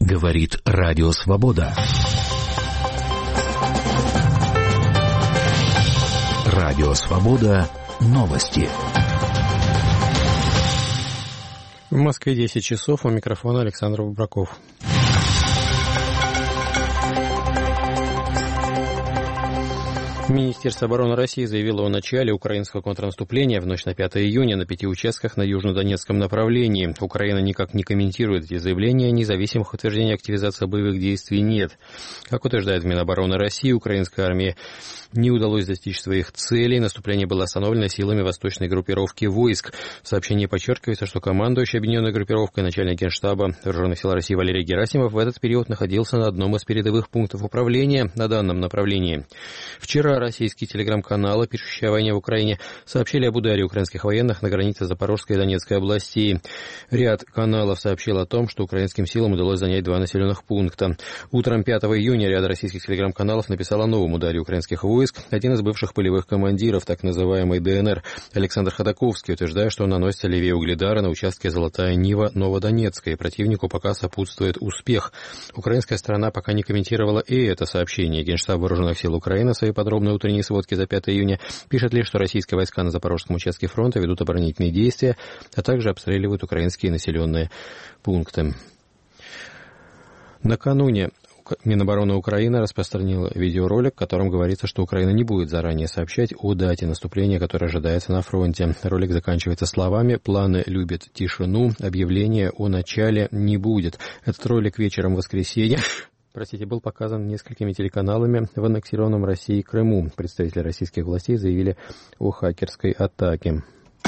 Говорит Радио Свобода. Радио Свобода. Новости. В Москве 10 часов. У микрофона Александр Бубраков. Министерство обороны России заявило о начале украинского контрнаступления в ночь на 5 июня на 5 участках на южнодонецком направлении. Украина никак не комментирует эти заявления, независимых утверждений активизации боевых действий нет. Как утверждает Минобороны России, украинской армии не удалось достичь своих целей. Наступление было остановлено силами восточной группировки войск. В сообщении подчеркивается, что командующий объединенной группировкой начальник Генштаба Вооруженных сил России Валерий Герасимов в этот период находился на одном из передовых пунктов управления на данном направлении. Вчера российские телеграм-каналы, пишущие о войне в Украине, сообщили об ударе украинских военных на границе Запорожской и Донецкой областей. Ряд каналов сообщил о том, что украинским силам удалось занять 2 населенных пункта. Утром 5 июня ряд российских телеграм-каналов написал о новом ударе украинских войск. Один из бывших полевых командиров, так называемой ДНР, Александр Ходаковский, утверждает, что он наносится левее Угледара на участке Золотая Нива Новодонецка, и противнику пока сопутствует успех. Украинская сторона пока не комментировала и это сообщение. Генштаб Вооруженных сил Украины в своей подробной утренней сводке за 5 июня пишет лишь, что российские войска на Запорожском участке фронта ведут оборонительные действия, а также обстреливают украинские населенные пункты. Накануне Минобороны Украины распространила видеоролик, в котором говорится, что Украина не будет заранее сообщать о дате наступления, которое ожидается на фронте. Ролик заканчивается словами: «Планы любят тишину, объявления о начале не будет». Этот ролик вечером в воскресенье был показан несколькими телеканалами в аннексированном Россией Крыму. Представители российских властей заявили о хакерской атаке.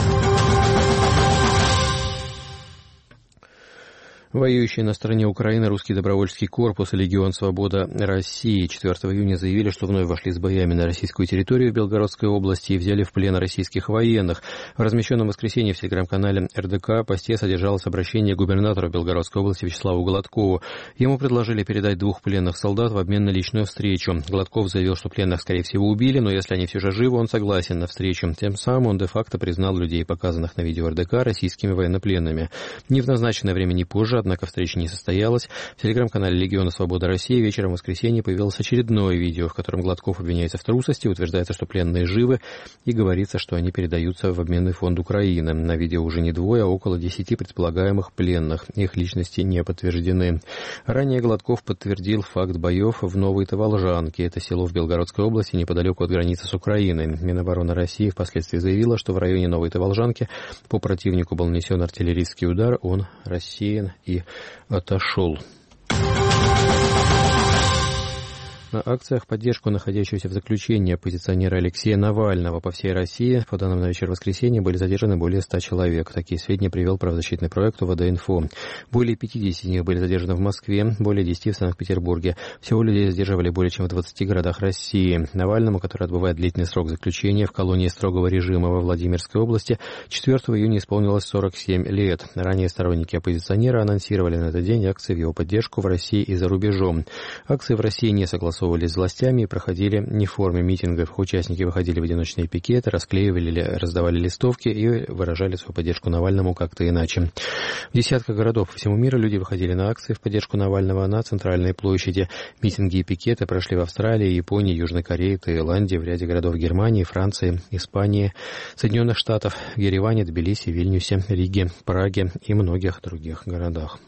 Воюющие на стороне Украины русский добровольческий корпус и Легион Свобода России 4 июня заявили, что вновь вошли с боями на российскую территорию Белгородской области и взяли в плен российских военных. В размещенном в воскресенье в телеграм-канале РДК посте содержалось обращение к губернатору Белгородской области Вячеславу Гладкову. Ему предложили передать 2 пленных солдат в обмен на личную встречу. Гладков заявил, что пленных, скорее всего, убили, но если они все же живы, он согласен на встречу. Тем самым он де-факто признал людей, показанных на видео РДК, российскими военнопленными. Ни в назначенное время, ни позже, однако встреча не состоялась. В телеграм-канале Легиона Свобода России вечером в воскресенье появилось очередное видео, в котором Гладков обвиняется в трусости, утверждается, что пленные живы, и говорится, что они передаются в обменный фонд Украины. На видео уже не 2, а около 10 предполагаемых пленных. Их личности не подтверждены. Ранее Гладков подтвердил факт боев в Новой Таволжанке. Это село в Белгородской области, неподалеку от границы с Украиной. Минобороны России впоследствии заявила, что в районе Новой Таволжанки по противнику был нанесен артиллерийский удар, он рассеян и отошел. На акциях в поддержку находящегося в заключении оппозиционера Алексея Навального по всей России, по данным на вечер воскресенья, были задержаны более 100 человек. Такие сведения привел правозащитный проект УВД-Инфо. Более 50 из них были задержаны в Москве, более 10 в Санкт-Петербурге. Всего людей задерживали более чем в 20 городах России. Навальному, который отбывает длительный срок заключения в колонии строгого режима во Владимирской области, 4 июня исполнилось 47 лет. Ранее сторонники оппозиционера анонсировали на этот день акции в его поддержку в России и за рубежом. Акции в России не согласовывались с властями и проходили не в форме митингов. Участники выходили в одиночные пикеты, расклеивали или раздавали листовки и выражали свою поддержку Навальному как-то иначе. В десятках городов по всему миру люди выходили на акции в поддержку Навального на центральной площади. Митинги и пикеты прошли в Австралии, Японии, Южной Корее, Таиланде, в ряде городов Германии, Франции, Испании, Соединенных Штатов, в Ереване, Тбилиси, Вильнюсе, Риге, Праге и многих других городах.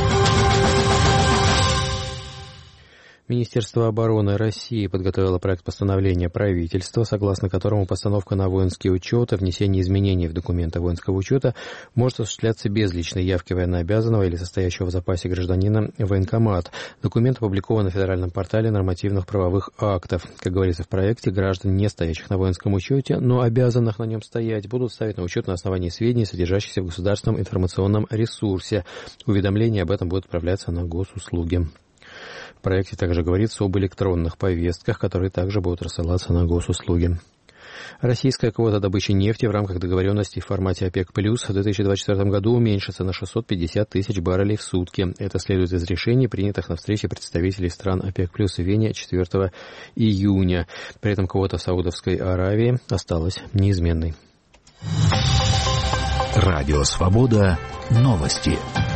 Министерство обороны России подготовило проект постановления правительства, согласно которому постановка на воинский учет и внесение изменений в документы воинского учета может осуществляться без личной явки военнообязанного или состоящего в запасе гражданина в военкомат. Документ опубликован на федеральном портале нормативных правовых актов. Как говорится в проекте, граждан, не стоящих на воинском учете, но обязанных на нем стоять, будут ставить на учет на основании сведений, содержащихся в государственном информационном ресурсе. Уведомления об этом будут отправляться на госуслуги. В проекте также говорится об электронных повестках, которые также будут рассылаться на госуслуги. Российская квота добычи нефти в рамках договоренности в формате ОПЕК+ в 2024 году уменьшится на 650 тысяч баррелей в сутки. Это следует из решений, принятых на встрече представителей стран ОПЕК+ в Вене 4 июня. При этом квота в Саудовской Аравии осталась неизменной. Радио Свобода. Новости.